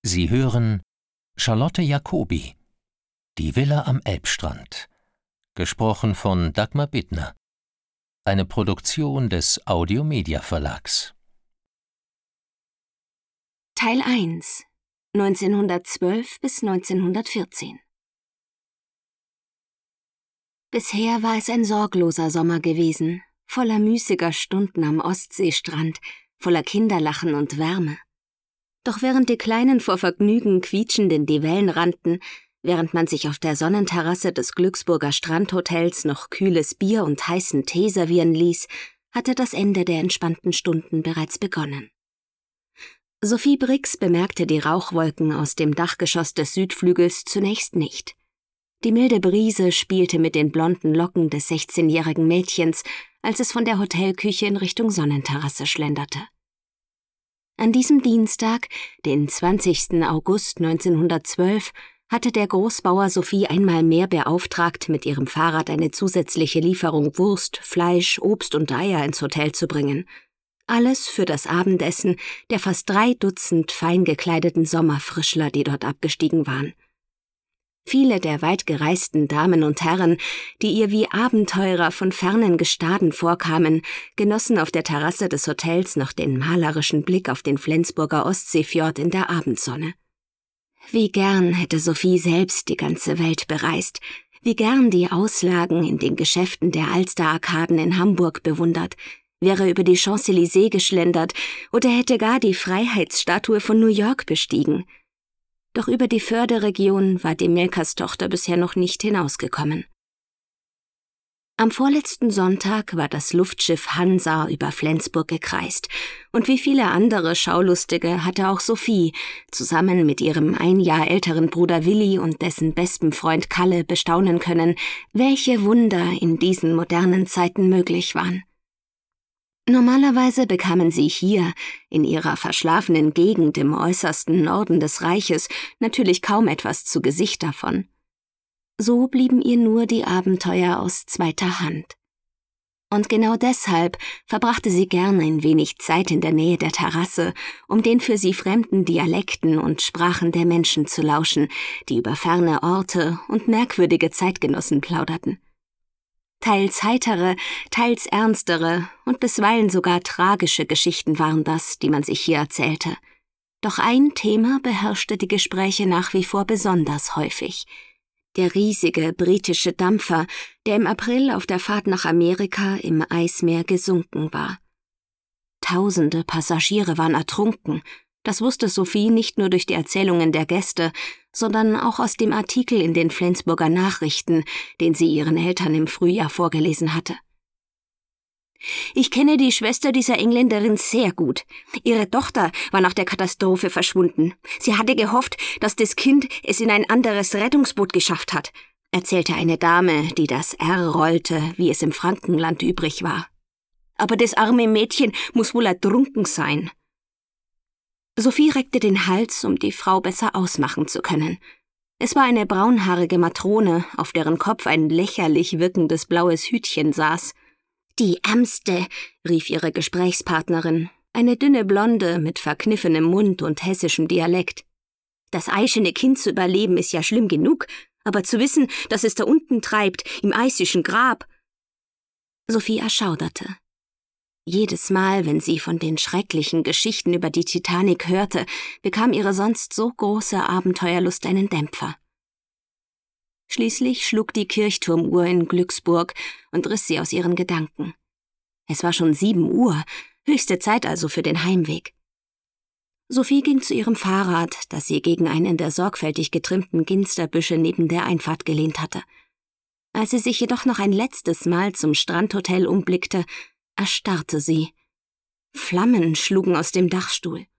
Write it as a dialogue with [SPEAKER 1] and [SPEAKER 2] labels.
[SPEAKER 1] Sie hören Charlotte Jacobi, Die Villa am Elbstrand, gesprochen von Dagmar Bittner, eine Produktion des Audio-Media Verlags.
[SPEAKER 2] Teil 1, 1912 bis 1914. Bisher war es ein sorgloser Sommer gewesen, voller müßiger Stunden am Ostseestrand, voller Kinderlachen und Wärme. Doch während die Kleinen vor Vergnügen quietschend in die Wellen rannten, während man sich auf der Sonnenterrasse des Glücksburger Strandhotels noch kühles Bier und heißen Tee servieren ließ, hatte das Ende der entspannten Stunden bereits begonnen. Sophie Brix bemerkte die Rauchwolken aus dem Dachgeschoss des Südflügels zunächst nicht. Die milde Brise spielte mit den blonden Locken des 16-jährigen Mädchens, als es von der Hotelküche in Richtung Sonnenterrasse schlenderte. An diesem Dienstag, den 20. August 1912, hatte der Großbauer Sophie einmal mehr beauftragt, mit ihrem Fahrrad eine zusätzliche Lieferung Wurst, Fleisch, Obst und Eier ins Hotel zu bringen. Alles für das Abendessen der fast 3 Dutzend fein gekleideten Sommerfrischler, die dort abgestiegen waren. Viele der weit gereisten Damen und Herren, die ihr wie Abenteurer von fernen Gestaden vorkamen, genossen auf der Terrasse des Hotels noch den malerischen Blick auf den Flensburger Ostseefjord in der Abendsonne. Wie gern hätte Sophie selbst die ganze Welt bereist, wie gern die Auslagen in den Geschäften der Alster-Arkaden in Hamburg bewundert, wäre über die Champs-Élysées geschlendert oder hätte gar die Freiheitsstatue von New York bestiegen. Doch über die Förderregion war die Melkerstochter bisher noch nicht hinausgekommen. Am vorletzten Sonntag war das Luftschiff Hansa über Flensburg gekreist, und wie viele andere Schaulustige hatte auch Sophie zusammen mit ihrem 1 Jahr älteren Bruder Willi und dessen bestem Freund Kalle bestaunen können, welche Wunder in diesen modernen Zeiten möglich waren. Normalerweise bekamen sie hier, in ihrer verschlafenen Gegend im äußersten Norden des Reiches, natürlich kaum etwas zu Gesicht davon. So blieben ihr nur die Abenteuer aus zweiter Hand. Und genau deshalb verbrachte sie gern ein wenig Zeit in der Nähe der Terrasse, um den für sie fremden Dialekten und Sprachen der Menschen zu lauschen, die über ferne Orte und merkwürdige Zeitgenossen plauderten. Teils heitere, teils ernstere und bisweilen sogar tragische Geschichten waren das, die man sich hier erzählte. Doch ein Thema beherrschte die Gespräche nach wie vor besonders häufig: der riesige britische Dampfer, der im April auf der Fahrt nach Amerika im Eismeer gesunken war. Tausende Passagiere waren ertrunken. Das wusste Sophie nicht nur durch die Erzählungen der Gäste, sondern auch aus dem Artikel in den Flensburger Nachrichten, den sie ihren Eltern im Frühjahr vorgelesen hatte. »Ich kenne die Schwester dieser Engländerin sehr gut. Ihre Tochter war nach der Katastrophe verschwunden. Sie hatte gehofft, dass das Kind es in ein anderes Rettungsboot geschafft hat«, erzählte eine Dame, die das R rollte, wie es im Frankenland übrig war. »Aber das arme Mädchen muss wohl ertrunken sein.« Sophie reckte den Hals, um die Frau besser ausmachen zu können. Es war eine braunhaarige Matrone, auf deren Kopf ein lächerlich wirkendes blaues Hütchen saß. »Die Ärmste«, rief ihre Gesprächspartnerin, eine dünne Blonde mit verkniffenem Mund und hessischem Dialekt. »Das eischene Kind zu überleben ist ja schlimm genug, aber zu wissen, dass es da unten treibt, im eisischen Grab.« Sophie erschauderte. Jedes Mal, wenn sie von den schrecklichen Geschichten über die Titanic hörte, bekam ihre sonst so große Abenteuerlust einen Dämpfer. Schließlich schlug die Kirchturmuhr in Glücksburg und riss sie aus ihren Gedanken. Es war schon 7 Uhr, höchste Zeit also für den Heimweg. Sophie ging zu ihrem Fahrrad, das sie gegen einen der sorgfältig getrimmten Ginsterbüsche neben der Einfahrt gelehnt hatte. Als sie sich jedoch noch ein letztes Mal zum Strandhotel umblickte, erstarrte sie. Flammen schlugen aus dem Dachstuhl.